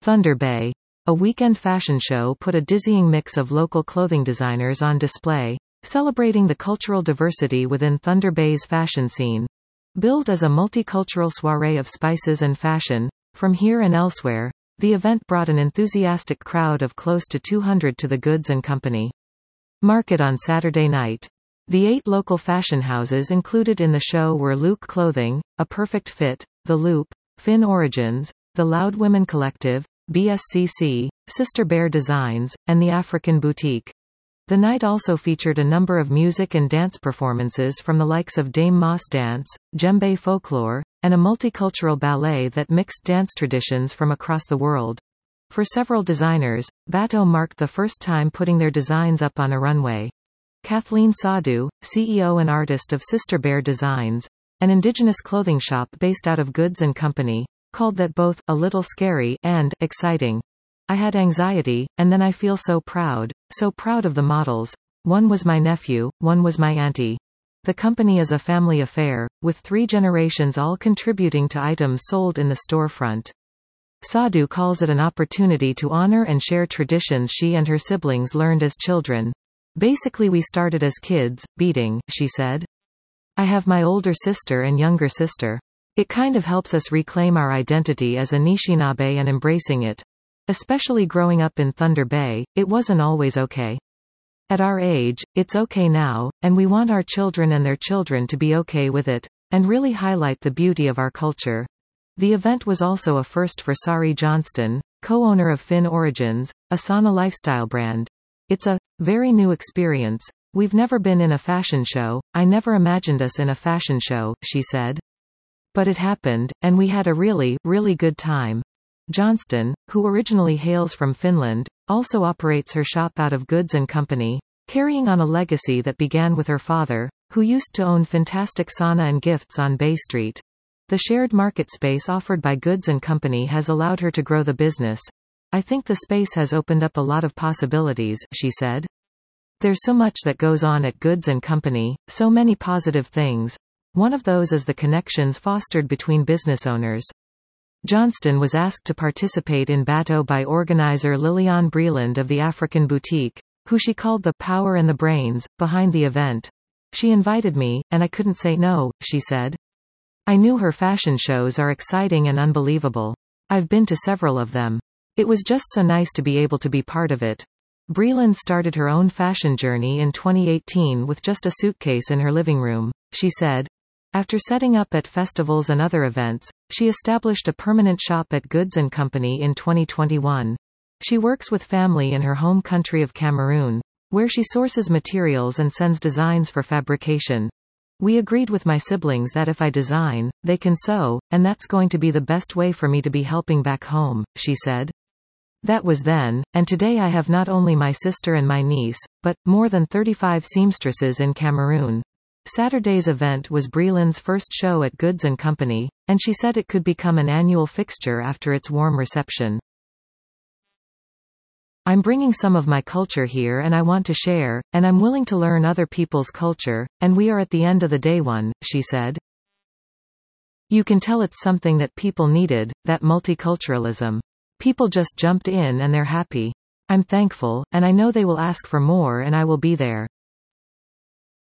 Thunder Bay. A weekend fashion show put a dizzying mix of local clothing designers on display, celebrating the cultural diversity within Thunder Bay's fashion scene. Billed as a multicultural soiree of spices and fashion, from here and elsewhere, the event brought an enthusiastic crowd of close to 200 to the Goods & Company market on Saturday night. The 8 local fashion houses included in the show were Luke Clothing, A Perfect Fit, The Loop, Finn Origins, The Loud Women Collective, BSCC, Sister Bear Designs, and The African Boutique. The night also featured a number of music and dance performances from the likes of Dame Moss Dance, Djembe Folklore, and a multicultural ballet that mixed dance traditions from across the world. For several designers, Bateau marked the first time putting their designs up on a runway. Kathleen Sadhu, CEO and artist of Sister Bear Designs, an indigenous clothing shop based out of Goods & Company, called that both a little scary and exciting. I had anxiety, and then I feel so proud of the models. One was my nephew, one was my auntie. The company is a family affair, with 3 generations all contributing to items sold in the storefront. Sadhu calls it an opportunity to honor and share traditions she and her siblings learned as children. Basically we started as kids, beading, she said. I have my older sister and younger sister. It kind of helps us reclaim our identity as Anishinaabe and embracing it. Especially growing up in Thunder Bay, it wasn't always okay. At our age, it's okay now, and we want our children and their children to be okay with it, and really highlight the beauty of our culture. The event was also a first for Sari Johnston, co-owner of Finn Origins, a sauna lifestyle brand. It's a very new experience. We've never been in a fashion show. I never imagined us in a fashion show, she said. But it happened, and we had a really, really good time. Johnston, who originally hails from Finland, also operates her shop out of Goods & Company, carrying on a legacy that began with her father, who used to own Fantastic Sauna and Gifts on Bay Street. The shared market space offered by Goods & Company has allowed her to grow the business. I think the space has opened up a lot of possibilities, she said. There's so much that goes on at Goods & Company, so many positive things. One of those is the connections fostered between business owners. Johnston was asked to participate in Bateau by organizer Liliane Breland of the African Boutique, who she called the power and the brains behind the event. She invited me, and I couldn't say no, she said. I knew her fashion shows are exciting and unbelievable. I've been to several of them. It was just so nice to be able to be part of it. Breland started her own fashion journey in 2018 with just a suitcase in her living room, she said. After setting up at festivals and other events, she established a permanent shop at Goods & Company in 2021. She works with family in her home country of Cameroon, where she sources materials and sends designs for fabrication. We agreed with my siblings that if I design, they can sew, and that's going to be the best way for me to be helping back home, she said. That was then, and today I have not only my sister and my niece, but more than 35 seamstresses in Cameroon. Saturday's event was Breland's first show at Goods & Company, and she said it could become an annual fixture after its warm reception. I'm bringing some of my culture here and I want to share, and I'm willing to learn other people's culture, and we are at the end of the day one, she said. You can tell it's something that people needed, that multiculturalism. People just jumped in and they're happy. I'm thankful, and I know they will ask for more and I will be there.